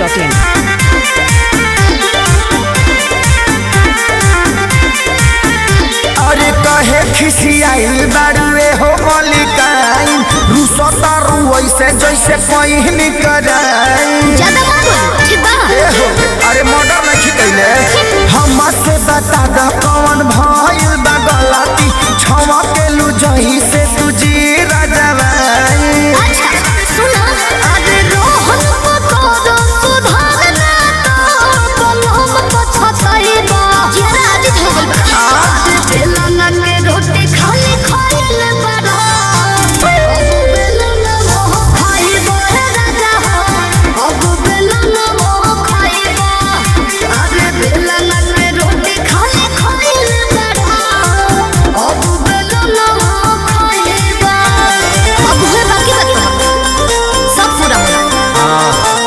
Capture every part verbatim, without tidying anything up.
Dot in. अरे कहे खिसियाइल बाड़ुए हो मलिकाइन रूसो तारू ऐसे जैसे कहीं नहीं कराई ज्यादा मत बोल ठीक बा। ए हो अरे मर्डर नहीं कइले हमसे से बता द कौन भइल बा गलती छवा के लू जही से तुझी राजवाई। अच्छा सुनो अरे रोहन को तो सुधारना तो कलम पछताई बा जरा आज हो गइल बा आज बेलना के रोटी खाली खाइल बड़ा अब बेलना मोह खाइबो हे राजा हो अब बेलना मोह खाइबो अरे बेलना के रोटी खाली खाइल बड़ा अब बेलना मोह खाइबो अब है बाकी बाकी सब पूरा हो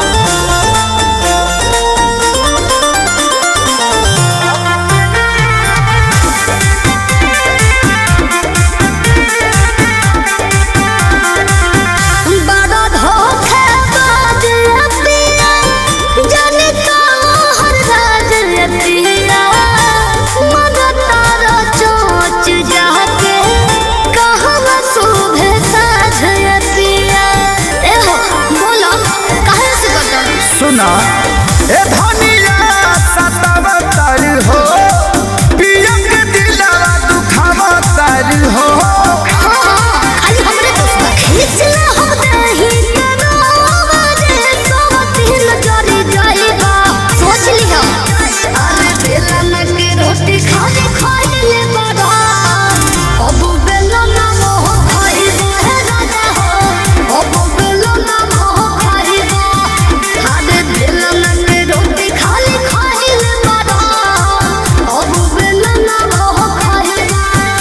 बड़ा धोखेबाज अतिया जाने कहाँ राज अतिया मन तारा चोंच जाके कहाँ सुबह साझ अतिया ए हो बोलो काहे से करता सुना ए धनिया सतावतर हो पियम के दिलवा दुखावतर हो खाली हमरे दोस्त बा खींचला हम दही कनावा जे सोतिन जरी जाइबा सोच लिहा अरे बेलन के रोटी खाली खाइले बड़ा अब बेलन मोह खाइबो हे राजा हो अब बेलन मोह खाइबो अरे बेलन के रोटी खाली खाइले बड़ा अब बेलन मोह खाइबो।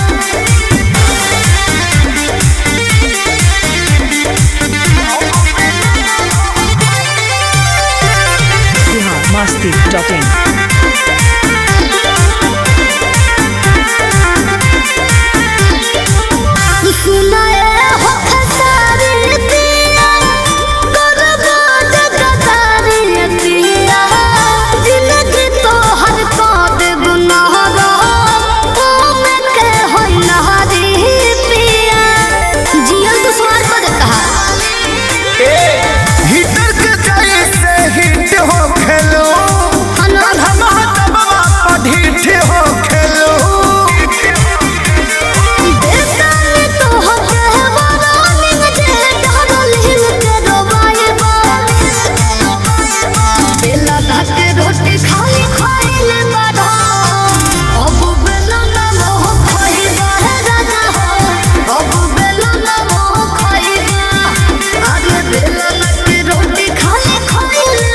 बिहार मस्ती डॉट इन। सुनाए हो खसारी दिया करबा जगदारी दिया जिंदगी तो हर काद गुनाहगा ओमे के होई नहारी पिया जियल तो स्वार को कहा हिटर के जैसे हिट हो खेलो अनाथ धमाधमा पढ़िठ हो खेलो बेतानी तो हके वरानी जे डरल हिल के रोबाइबा बेला के रोटी खाली खाइले बड़ा अब बेला मोह खाइबा हे राजा हो अब बेला मोह खाइबा अरे बेला के रोटी खाली खाइले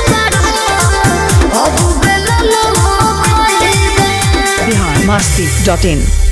बड़ा अब बेला मोह खाइबा। बिहार मस्ती डॉट इन।